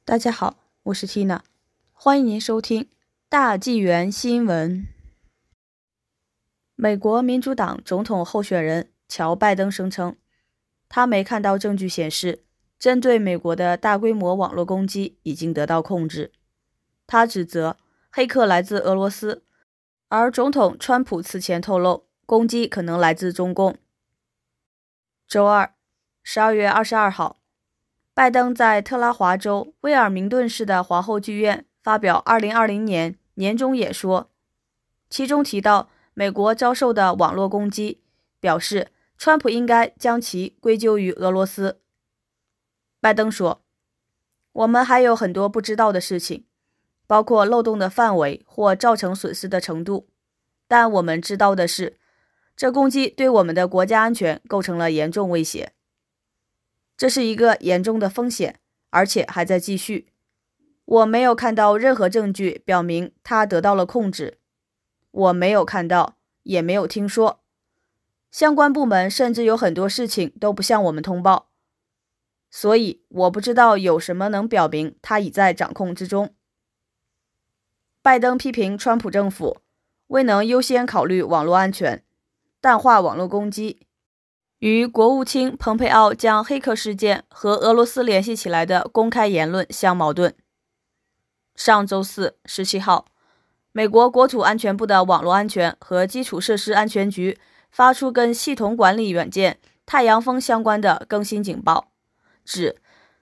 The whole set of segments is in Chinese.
大家好，我是 Tina， 欢迎您收听大纪元新闻。美国民主党总统候选人乔·拜登声称，他没看到证据显示针对美国的大规模网络攻击已经得到控制。他指责黑客来自俄罗斯，而总统川普此前透露，攻击可能来自中共。周二，12月22号，拜登在特拉华州威尔明顿市的皇后剧院发表2020年年终演说，其中提到美国遭受的网络攻击，表示川普应该将其归咎于俄罗斯。拜登说，我们还有很多不知道的事情，包括漏洞的范围或造成损失的程度，但我们知道的是，这攻击对我们的国家安全构成了严重威胁。这是一个严重的风险，而且还在继续。我没有看到任何证据表明它得到了控制。我没有看到，也没有听说。相关部门甚至有很多事情都不向我们通报。所以我不知道有什么能表明它已在掌控之中。拜登批评川普政府未能优先考虑网络安全，淡化网络攻击，与国务卿蓬佩奥将黑客事件和俄罗斯联系起来的公开言论相矛盾。上周四17号，美国国土安全部的网络安全和基础设施安全局发出跟系统管理软件太阳风相关的更新警报，指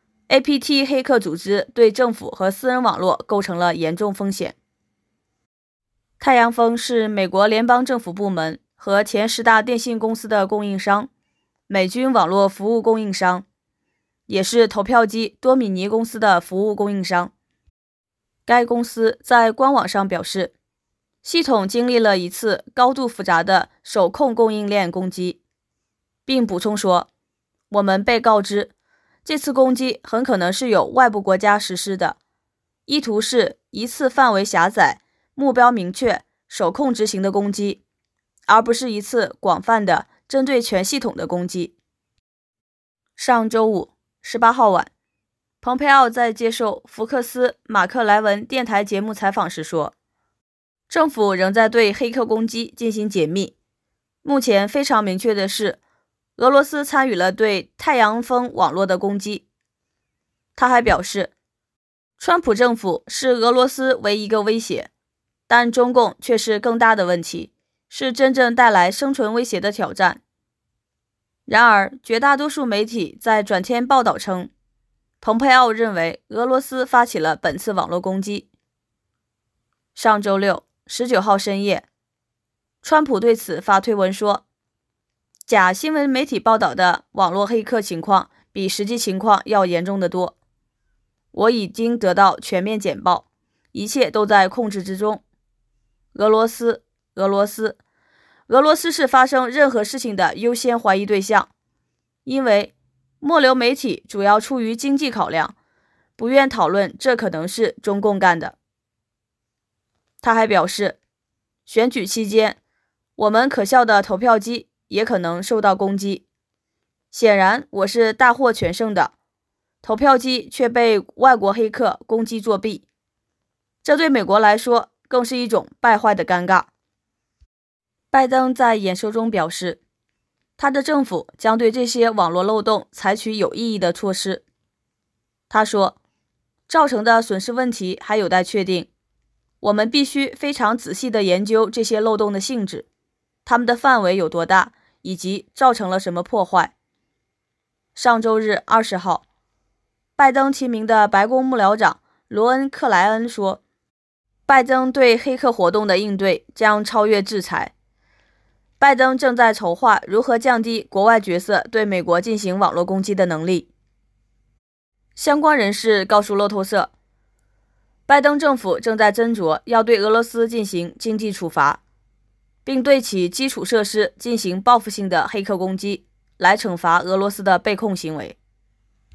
APT 黑客组织对政府和私人网络构成了严重风险。太阳风是美国联邦政府部门和前10大电信公司的供应商，美军网络服务供应商，也是投票机多米尼公司的服务供应商。该公司在官网上表示，系统经历了一次高度复杂的手控供应链攻击，并补充说，我们被告知这次攻击很可能是由外部国家实施的，意图是一次范围狭窄、目标明确、手控执行的攻击，而不是一次广泛的针对全系统的攻击。上周五18号晚，蓬佩奥在接受福克斯马克莱文电台节目采访时说，政府仍在对黑客攻击进行解密。目前非常明确的是，俄罗斯参与了对太阳风网络的攻击。他还表示，川普政府是俄罗斯唯一一个威胁，但中共却是更大的问题，是真正带来生存威胁的挑战。然而，绝大多数媒体在转天报道称，蓬佩奥认为俄罗斯发起了本次网络攻击。上周六19号深夜，川普对此发推文说，假新闻媒体报道的网络黑客情况比实际情况要严重得多。我已经得到全面简报，一切都在控制之中。俄罗斯是发生任何事情的优先怀疑对象，因为末流媒体主要出于经济考量，不愿讨论这可能是中共干的。他还表示，选举期间，我们可笑的投票机也可能受到攻击。显然我是大获全胜的，投票机却被外国黑客攻击作弊，这对美国来说更是一种败坏的尴尬。拜登在演说中表示，他的政府将对这些网络漏洞采取有意义的措施。他说，造成的损失问题还有待确定，我们必须非常仔细地研究这些漏洞的性质，它们的范围有多大，以及造成了什么破坏。上周日20号，拜登提名的白宫幕僚长罗恩·克莱恩说，拜登对黑客活动的应对将超越制裁。拜登正在筹划如何降低国外角色对美国进行网络攻击的能力。相关人士告诉路透社，拜登政府正在斟酌要对俄罗斯进行经济处罚，并对其基础设施进行报复性的黑客攻击，来惩罚俄罗斯的被控行为。